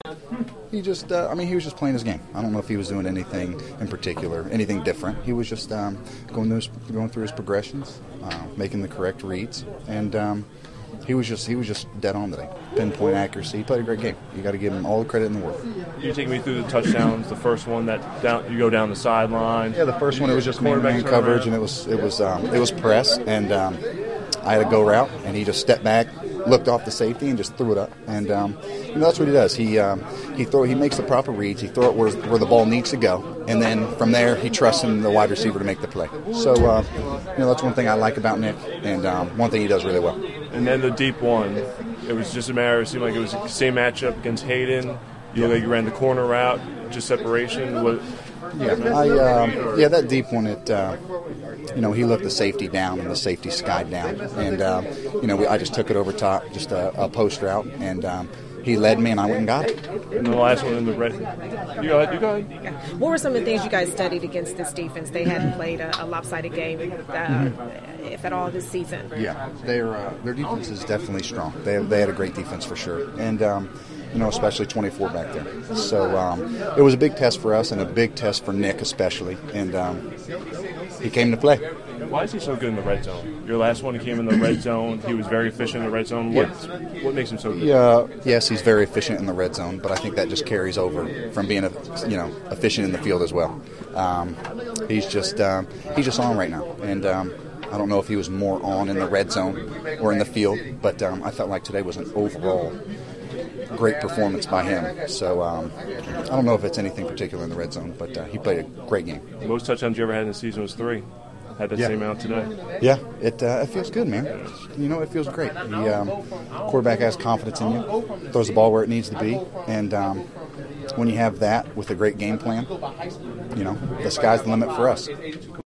He just, he was just playing his game. I don't know if he was doing anything in particular, anything different. He was just going through his progressions, making the correct reads, and he was just dead on today. Pinpoint accuracy. He played a great game. You got to give him all the credit in the world. You take me through the touchdowns. The first one you go down the sideline. Yeah, the first one it was just man coverage, and it was press, and I had a go route, and he just stepped back, looked off the safety, and just threw it up. And that's what he does. He makes the proper reads. He throw it where the ball needs to go, and then from there he trusts in the wide receiver to make the play. So that's one thing I like about Nick, and one thing he does really well. And then the deep one, it was just a matter. It seemed like it was the same matchup against Hayden. You you ran the corner route, just separation. That deep one. He looked the safety down and the safety skied down, and I just took it over top, just a post route, and he led me, and I went and got it. And the last one in the red. You go ahead. What were some of the things you guys studied against this defense? They hadn't played a lopsided game, if at all, this season. Yeah, their defense is definitely strong. They had a great defense for sure, and especially 24 back there. So it was a big test for us and a big test for Nick especially, and he came to play. Why is he so good in the red zone? Your last one, he came in the red zone. He was very efficient in the red zone. What makes him so good? Yes, he's very efficient in the red zone, but I think that just carries over from being efficient in the field as well. He's just on right now, and I don't know if he was more on in the red zone or in the field, but I felt like today was an overall great performance by him. So I don't know if it's anything particular in the red zone, but he played a great game. Most touchdowns you ever had in the season was 3. Had that same amount today. Yeah, it feels good, man. It feels great. The quarterback has confidence in you, throws the ball where it needs to be, and when you have that with a great game plan, the sky's the limit for us.